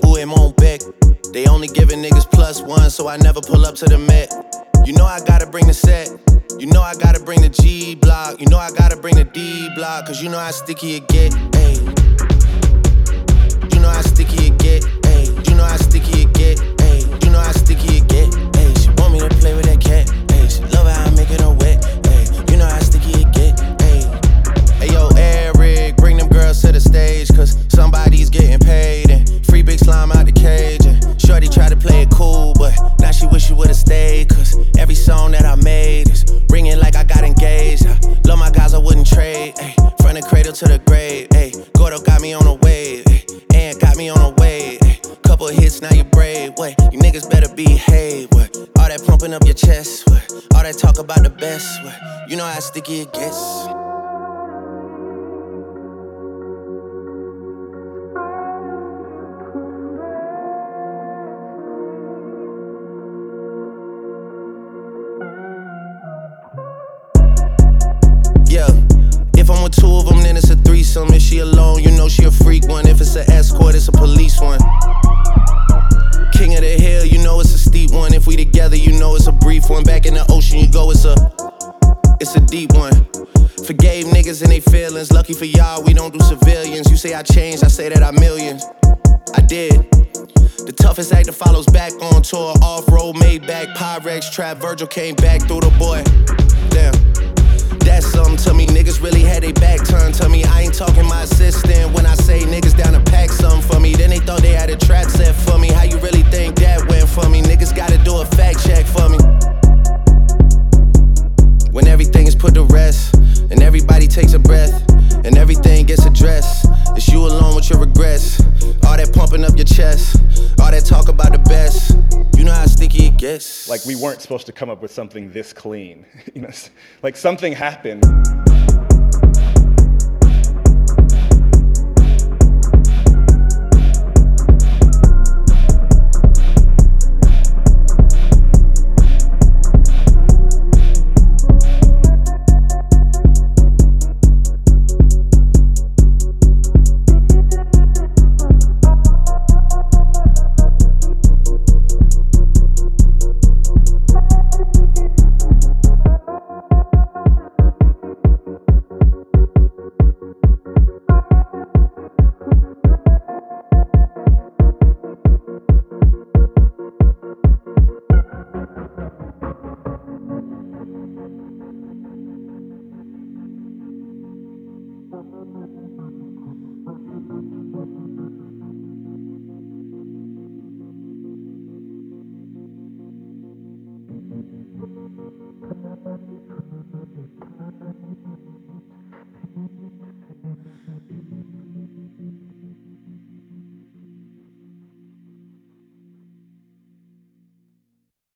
who am on Beck. They only giving niggas +1, so I never pull up to the Met. You know I gotta bring the set. You know I gotta bring the G block. You know I gotta bring the D block. Cause you know how sticky it get, ayy. You know how sticky it get, ayy. You know how sticky it get, ayy. You know how sticky it get, ayy. She want me to play with that cat, ayy. She love how I make it her wet, ayy. You know how sticky it get, ayy. Hey yo, Eric, bring them girls to the stage. Cause somebody's getting paid. And free big slime out the cage. And shorty tried to play it cool, but now she wish she would've stayed. Cause every song that I made is ringing like I got engaged. I love my guys, I wouldn't trade, ayy. From the cradle to the grave, ayy. Gordo got me on a wave, ayy. And got me on a wave, ayy. Couple hits, now you brave, what? You niggas better behave, what? All that pumping up your chest, what? All that talk about the best, what? You know how sticky it gets. Yeah, if I'm with two of them, then it's a threesome. If she alone, you know she a freak one. If it's an escort, it's a police one. King of the hill, you know it's a steep one. If we together, you know it's a brief one. Back in the ocean, you go, it's a deep one. Forgave niggas and they feelings. Lucky for y'all, we don't do civilians. You say I changed, I say that I millions. I did. The toughest actor follows back on tour. Off-road, Maybach, Pyrex, Trap. Virgil came back through the boy. Damn. That's something to me, niggas really had they back turned to me. I ain't talking my assistant when I say niggas down to pack something for me. Then they thought they had a trap set for me. How you really think that went for me? Niggas gotta do a fact check for me. When everything is put to rest, and everybody takes a breath, and everything gets addressed, it's you alone with your regrets. All that pumping up your chest, all that talk about the best. You know how sticky it gets. Like, we weren't supposed to come up with something this clean. You know, like something happened.